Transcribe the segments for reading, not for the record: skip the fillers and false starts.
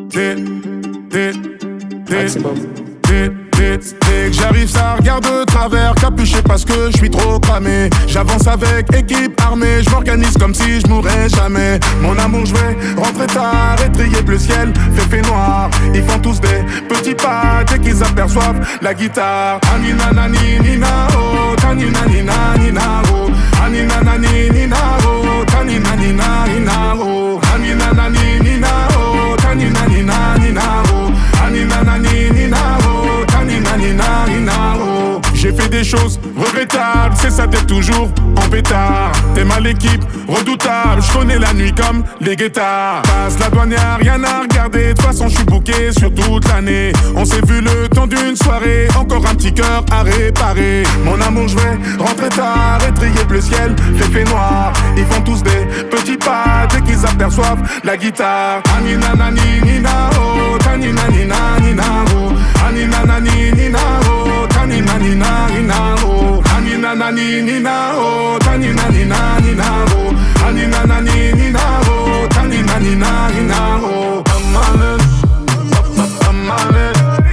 Dès que j'arrive, ça regarde de travers, capuché parce que je suis trop cramé. J'avance avec équipe armée, je m'organise comme si je mourrais jamais. Mon amour, je vais rentrer tard, étrier le ciel, fait noir. Ils font tous des petits pas dès qu'ils aperçoivent la guitare. Anina nani nina oh, tanina nina nina oh, anina nani nina oh, tanina nina nina oh, anina nani nina oh, tanina nina nina oh, anina nani nina oh, tanina nina nina oh. J'ai fait des choses regrettables, c'est ça d'être toujours en pétard. T'es mal l'équipe, redoutable, je connais la nuit comme les guettards. Passe la douane, y'a rien à regarder, de toute façon je suis booké sur toute l'année. On s'est vu le temps d'une soirée, encore un petit cœur à réparer. Mon amour, je vais rentrer tard, étrier le ciel, fait noir. Ils font tous des petits pas dès qu'ils aperçoivent la guitare. Anina nani nina oh, tanina nina nina oh, anina nani nina oh, tanina nina nina oh, anina nani nina oh, tanina nina nina oh, anina nani nina oh, tanina nina nina oh. Amale, amale,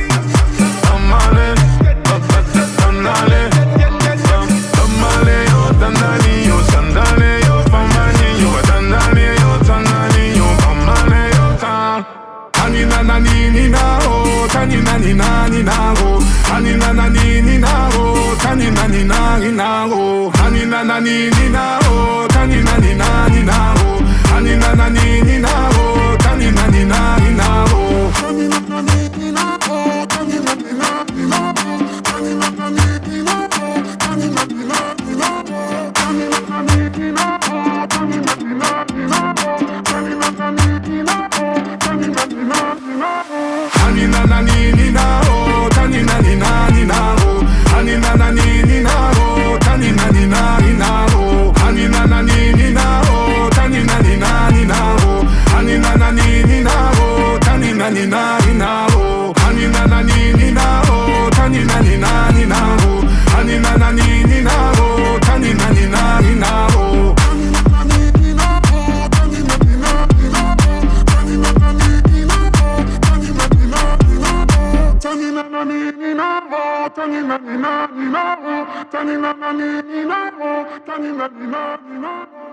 amale, amale, amale, yo tanani yo sandale yo pamani yo tanani yo tanani yo pamale yo tan. Anina nani nina oh, tanina nina nina oh, anina nani nina oh, tanina nina nina oh, anina nani nina oh, tanina nina nina oh, anina nani nina oh, tanina nina nina oh, tanina nani nina oh, tanina nina nina oh, tanina nani nina oh, tanina nina nina oh, tanina nani nina oh, tanina nina nina oh, tanina nani nina oh, tanina nina nina oh, anina nani nina oh, tanina nina nina oh, anina nani nina oh, tanina nina nina oh, anina nani nina oh, tanina nina nina oh, anina nani nina oh, tanina nina nina oh, anina nani nina oh, tanina nina nina oh, anina nani nina oh, tanina nina nina oh. Tanina nani nina oh, tanina nina nina oh, tanina nani nina oh, tanina nina nina oh.